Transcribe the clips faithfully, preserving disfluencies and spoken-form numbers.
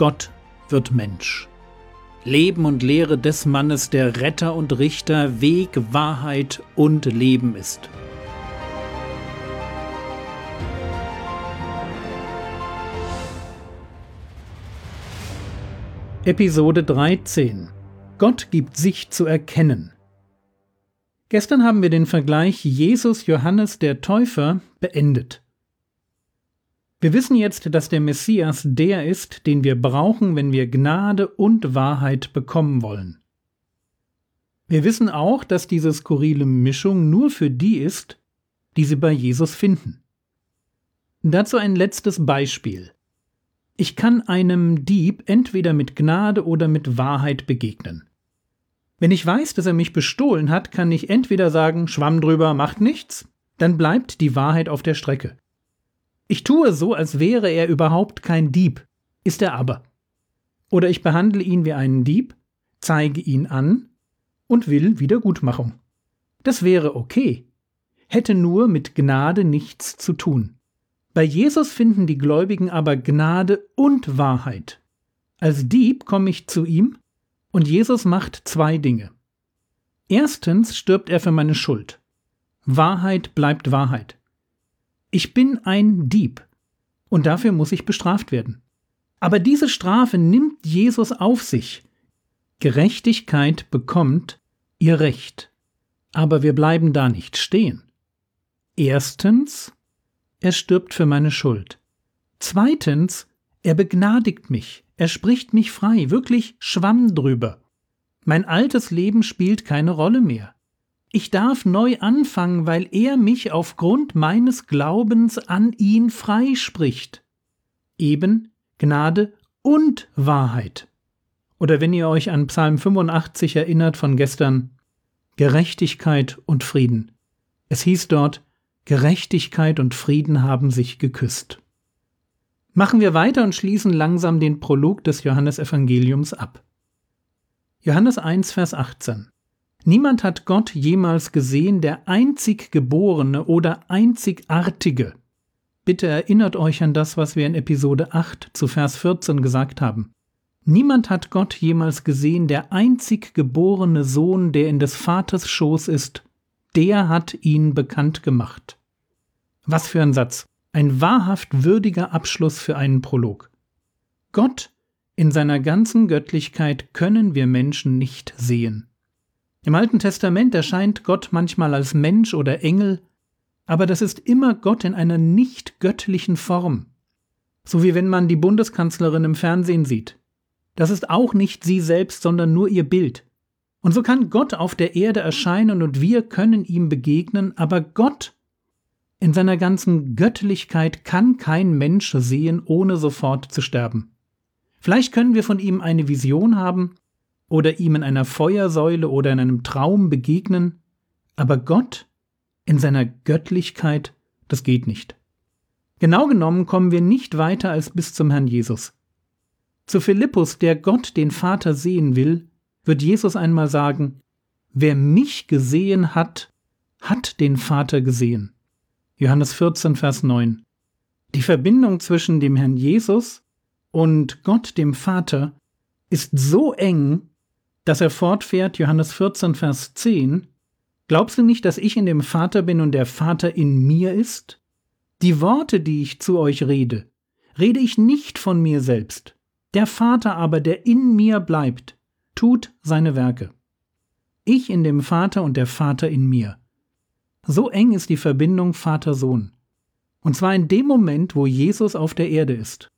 Gott wird Mensch. Leben und Lehre des Mannes, der Retter und Richter, Weg, Wahrheit und Leben ist. Episode dreizehn. Gott gibt sich zu erkennen. Gestern haben wir den Vergleich Jesus-Johannes der Täufer beendet. Wir wissen jetzt, dass der Messias der ist, den wir brauchen, wenn wir Gnade und Wahrheit bekommen wollen. Wir wissen auch, dass diese skurrile Mischung nur für die ist, die sie bei Jesus finden. Dazu ein letztes Beispiel. Ich kann einem Dieb entweder mit Gnade oder mit Wahrheit begegnen. Wenn ich weiß, dass er mich bestohlen hat, kann ich entweder sagen, Schwamm drüber, macht nichts, dann bleibt die Wahrheit auf der Strecke. Ich tue so, als wäre er überhaupt kein Dieb, ist er aber. Oder ich behandle ihn wie einen Dieb, zeige ihn an und will Wiedergutmachung. Das wäre okay, hätte nur mit Gnade nichts zu tun. Bei Jesus finden die Gläubigen aber Gnade und Wahrheit. Als Dieb komme ich zu ihm und Jesus macht zwei Dinge. Erstens stirbt er für meine Schuld. Wahrheit bleibt Wahrheit. Ich bin ein Dieb und dafür muss ich bestraft werden. Aber diese Strafe nimmt Jesus auf sich. Gerechtigkeit bekommt ihr Recht. Aber wir bleiben da nicht stehen. Erstens, er stirbt für meine Schuld. Zweitens, er begnadigt mich. Er spricht mich frei, wirklich Schwamm drüber. Mein altes Leben spielt keine Rolle mehr. Ich darf neu anfangen, weil er mich aufgrund meines Glaubens an ihn freispricht. Eben Gnade und Wahrheit. Oder wenn ihr euch an Psalm fünfundachtzig erinnert von gestern, Gerechtigkeit und Frieden. Es hieß dort, Gerechtigkeit und Frieden haben sich geküsst. Machen wir weiter und schließen langsam den Prolog des Johannesevangeliums ab. Johannes eins, Vers achtzehn. Niemand hat Gott jemals gesehen, der einzig Geborene oder Einzigartige. Bitte erinnert euch an das, was wir in Episode acht zu Vers vierzehn gesagt haben. Niemand hat Gott jemals gesehen, der einzig geborene Sohn, der in des Vaters Schoß ist, der hat ihn bekannt gemacht. Was für ein Satz! Ein wahrhaft würdiger Abschluss für einen Prolog. Gott in seiner ganzen Göttlichkeit können wir Menschen nicht sehen. Im Alten Testament erscheint Gott manchmal als Mensch oder Engel, aber das ist immer Gott in einer nicht göttlichen Form. So wie wenn man die Bundeskanzlerin im Fernsehen sieht. Das ist auch nicht sie selbst, sondern nur ihr Bild. Und so kann Gott auf der Erde erscheinen und wir können ihm begegnen, aber Gott in seiner ganzen Göttlichkeit kann kein Mensch sehen, ohne sofort zu sterben. Vielleicht können wir von ihm eine Vision haben oder ihm in einer Feuersäule oder in einem Traum begegnen, aber Gott in seiner Göttlichkeit, das geht nicht. Genau genommen kommen wir nicht weiter als bis zum Herrn Jesus. Zu Philippus, der Gott den Vater sehen will, wird Jesus einmal sagen, wer mich gesehen hat, hat den Vater gesehen. Johannes vierzehn, Vers neun. Die Verbindung zwischen dem Herrn Jesus und Gott dem Vater ist so eng, dass er fortfährt, Johannes vierzehn, Vers zehn, glaubst du nicht, dass ich in dem Vater bin und der Vater in mir ist? Die Worte, die ich zu euch rede, rede ich nicht von mir selbst. Der Vater aber, der in mir bleibt, tut seine Werke. Ich in dem Vater und der Vater in mir. So eng ist die Verbindung Vater-Sohn. Und zwar in dem Moment, wo Jesus auf der Erde ist.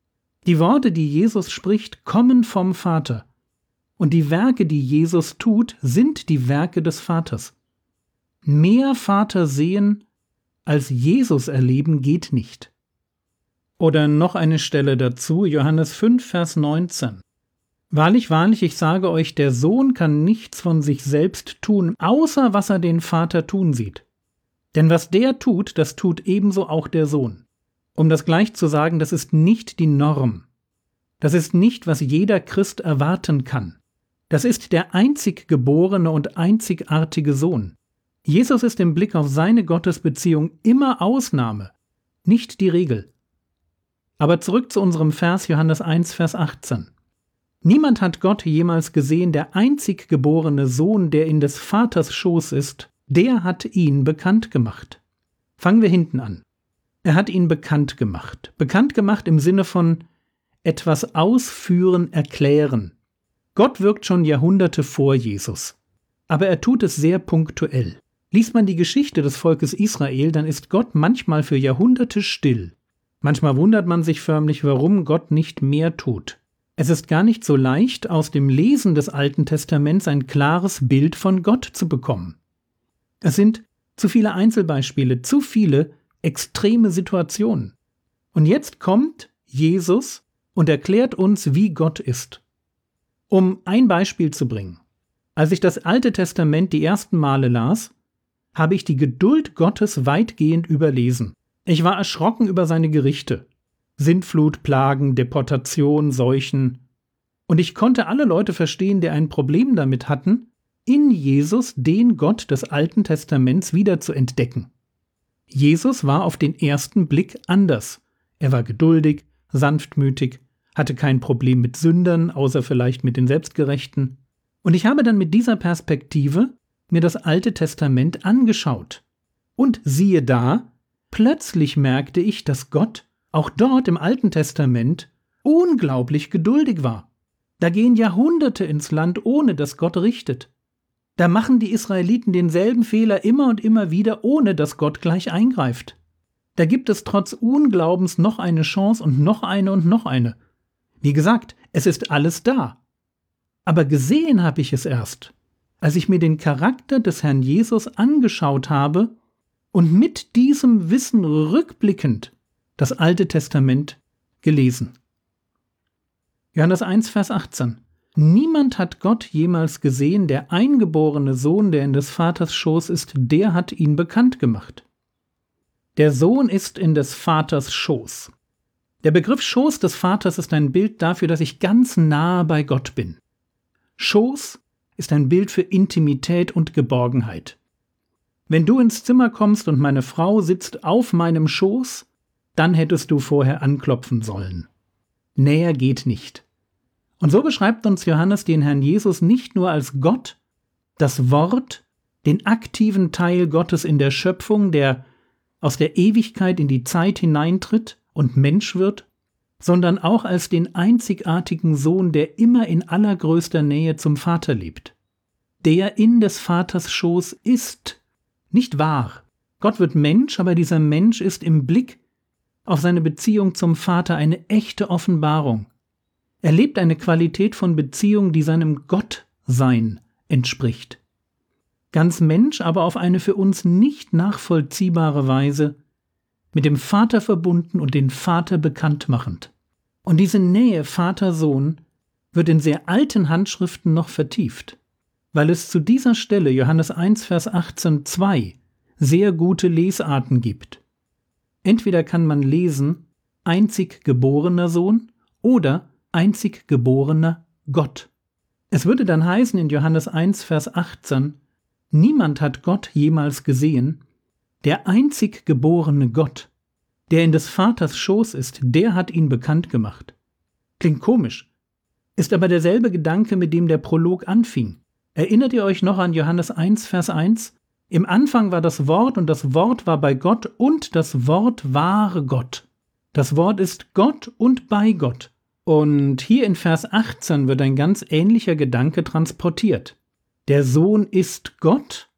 Die Worte, die Jesus spricht, kommen vom Vater. Und die Werke, die Jesus tut, sind die Werke des Vaters. Mehr Vater sehen, als Jesus erleben, geht nicht. Oder noch eine Stelle dazu, Johannes fünf, Vers neunzehn. Wahrlich, wahrlich, ich sage euch, der Sohn kann nichts von sich selbst tun, außer was er den Vater tun sieht. Denn was der tut, das tut ebenso auch der Sohn. Um das gleich zu sagen, das ist nicht die Norm. Das ist nicht, was jeder Christ erwarten kann. Das ist der einzig geborene und einzigartige Sohn. Jesus ist im Blick auf seine Gottesbeziehung immer Ausnahme, nicht die Regel. Aber zurück zu unserem Vers Johannes eins, Vers achtzehn. Niemand hat Gott jemals gesehen, der einzig geborene Sohn, der in des Vaters Schoß ist, der hat ihn bekannt gemacht. Fangen wir hinten an. Er hat ihn bekannt gemacht. Bekannt gemacht im Sinne von etwas ausführen, erklären. Gott wirkt schon Jahrhunderte vor Jesus. Aber er tut es sehr punktuell. Liest man die Geschichte des Volkes Israel, dann ist Gott manchmal für Jahrhunderte still. Manchmal wundert man sich förmlich, warum Gott nicht mehr tut. Es ist gar nicht so leicht, aus dem Lesen des Alten Testaments ein klares Bild von Gott zu bekommen. Es sind zu viele Einzelbeispiele, zu viele extreme Situationen. Und jetzt kommt Jesus und erklärt uns, wie Gott ist. Um ein Beispiel zu bringen. Als ich das Alte Testament die ersten Male las, habe ich die Geduld Gottes weitgehend überlesen. Ich war erschrocken über seine Gerichte. Sintflut, Plagen, Deportation, Seuchen. Und ich konnte alle Leute verstehen, die ein Problem damit hatten, in Jesus den Gott des Alten Testaments wieder zu entdecken. Jesus war auf den ersten Blick anders. Er war geduldig, sanftmütig, hatte kein Problem mit Sündern, außer vielleicht mit den Selbstgerechten. Und ich habe dann mit dieser Perspektive mir das Alte Testament angeschaut. Und siehe da, plötzlich merkte ich, dass Gott auch dort im Alten Testament unglaublich geduldig war. Da gehen Jahrhunderte ins Land, ohne dass Gott richtet. Da machen die Israeliten denselben Fehler immer und immer wieder, ohne dass Gott gleich eingreift. Da gibt es trotz Unglaubens noch eine Chance und noch eine und noch eine. Wie gesagt, es ist alles da. Aber gesehen habe ich es erst, als ich mir den Charakter des Herrn Jesus angeschaut habe und mit diesem Wissen rückblickend das Alte Testament gelesen. Johannes eins, Vers achtzehn. Niemand hat Gott jemals gesehen, der eingeborene Sohn, der in des Vaters Schoß ist, der hat ihn bekannt gemacht. Der Sohn ist in des Vaters Schoß. Der Begriff Schoß des Vaters ist ein Bild dafür, dass ich ganz nahe bei Gott bin. Schoß ist ein Bild für Intimität und Geborgenheit. Wenn du ins Zimmer kommst und meine Frau sitzt auf meinem Schoß, dann hättest du vorher anklopfen sollen. Näher geht nicht. Und so beschreibt uns Johannes den Herrn Jesus nicht nur als Gott, das Wort, den aktiven Teil Gottes in der Schöpfung, der aus der Ewigkeit in die Zeit hineintritt und Mensch wird, sondern auch als den einzigartigen Sohn, der immer in allergrößter Nähe zum Vater lebt. Der in des Vaters Schoß ist, nicht wahr. Gott wird Mensch, aber dieser Mensch ist im Blick auf seine Beziehung zum Vater eine echte Offenbarung. Er lebt eine Qualität von Beziehung, die seinem Gottsein entspricht. Ganz Mensch, aber auf eine für uns nicht nachvollziehbare Weise, mit dem Vater verbunden und den Vater bekannt machend. Und diese Nähe Vater-Sohn wird in sehr alten Handschriften noch vertieft, weil es zu dieser Stelle Johannes eins, Vers achtzehn, zwei sehr gute Lesarten gibt. Entweder kann man lesen, einzig geborener Sohn oder einzig geborener Gott. Es würde dann heißen in Johannes eins, Vers achtzehn, niemand hat Gott jemals gesehen, der einzig geborene Gott, der in des Vaters Schoß ist, der hat ihn bekannt gemacht. Klingt komisch, ist aber derselbe Gedanke, mit dem der Prolog anfing. Erinnert ihr euch noch an Johannes eins, Vers eins? Im Anfang war das Wort und das Wort war bei Gott und das Wort war Gott. Das Wort ist Gott und bei Gott. Und hier in Vers achtzehn wird ein ganz ähnlicher Gedanke transportiert. Der Sohn ist Gott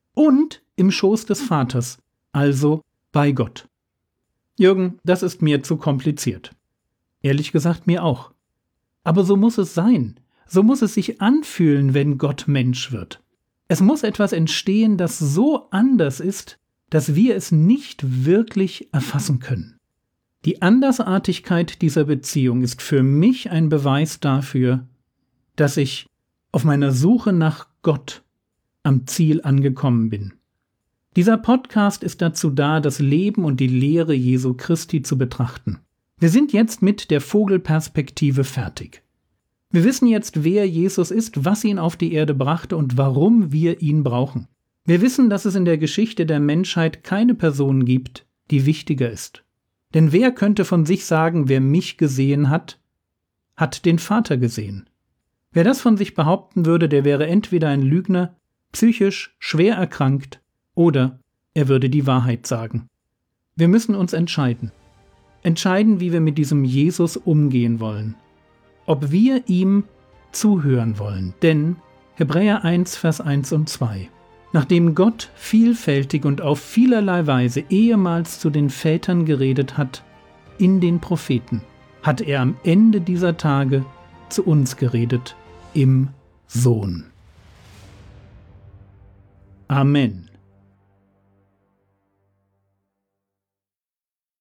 und im Schoß des Vaters, also bei Gott. Jürgen, das ist mir zu kompliziert. Ehrlich gesagt mir auch. Aber so muss es sein. So muss es sich anfühlen, wenn Gott Mensch wird. Es muss etwas entstehen, das so anders ist, dass wir es nicht wirklich erfassen können. Die Andersartigkeit dieser Beziehung ist für mich ein Beweis dafür, dass ich auf meiner Suche nach Gott am Ziel angekommen bin. Dieser Podcast ist dazu da, das Leben und die Lehre Jesu Christi zu betrachten. Wir sind jetzt mit der Vogelperspektive fertig. Wir wissen jetzt, wer Jesus ist, was ihn auf die Erde brachte und warum wir ihn brauchen. Wir wissen, dass es in der Geschichte der Menschheit keine Person gibt, die wichtiger ist. Denn wer könnte von sich sagen, wer mich gesehen hat, hat den Vater gesehen? Wer das von sich behaupten würde, der wäre entweder ein Lügner, psychisch schwer erkrankt, oder er würde die Wahrheit sagen. Wir müssen uns entscheiden. Entscheiden, wie wir mit diesem Jesus umgehen wollen. Ob wir ihm zuhören wollen. Denn Hebräer eins, Vers eins und zwei. Nachdem Gott vielfältig und auf vielerlei Weise ehemals zu den Vätern geredet hat, in den Propheten, hat er am Ende dieser Tage zu uns geredet, im Sohn. Amen.